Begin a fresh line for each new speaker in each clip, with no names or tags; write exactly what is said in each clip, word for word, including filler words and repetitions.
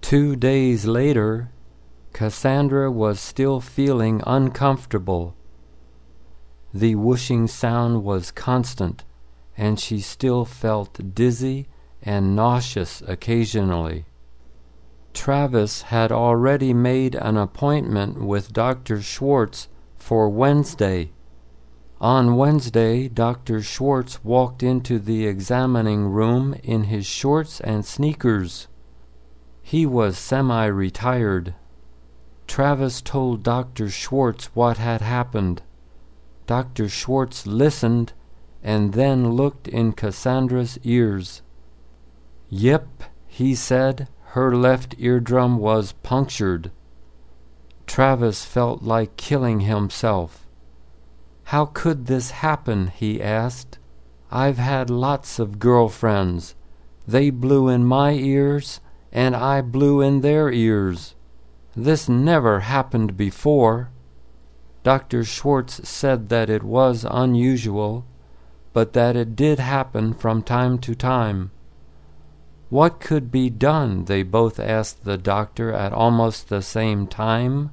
Two days later, Cassandra was still feeling uncomfortable. The whooshing sound was constant, and she still felt dizzy and nauseous occasionally. Travis had already made an appointment with Doctor Schwartz for Wednesday. On Wednesday, Doctor Schwartz walked into the examining room in his shorts and sneakers. He was semi-retired. Travis told Doctor Schwartz what had happened. Doctor Schwartz listened and then looked in Cassandra's ears. "Yep," he said, "her left eardrum was punctured." Travis felt like killing himself. "How could this happen?" he asked. "I've had lots of girlfriends. They blew in my ears, and I blew in their ears. This never happened before." Doctor Schwartz said that it was unusual, but that it did happen from time to time. What could be done? They both asked the doctor at almost the same time.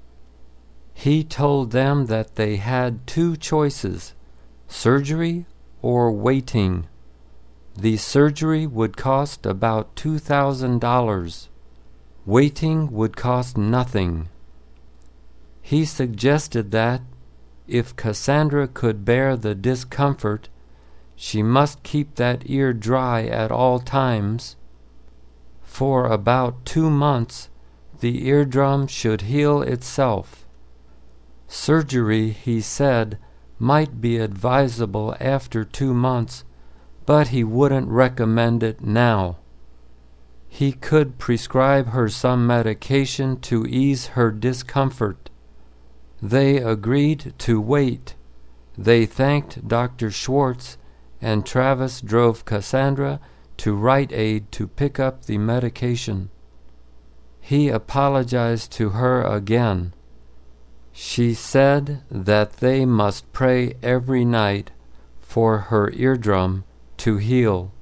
He told them that they had two choices, surgery or waiting. The surgery would cost about two thousand dollars. Waiting would cost nothing. He suggested that, if Cassandra could bear the discomfort, she must keep that ear dry at all times. For about two months, the eardrum should heal itself. Surgery, he said, might be advisable after two months, but he wouldn't recommend it now. He could prescribe her some medication to ease her discomfort. They agreed to wait. They thanked Doctor Schwartz, and Travis drove Cassandra to Rite Aid to pick up the medication. He apologized to her again. She said that they must pray every night for her eardrum to heal.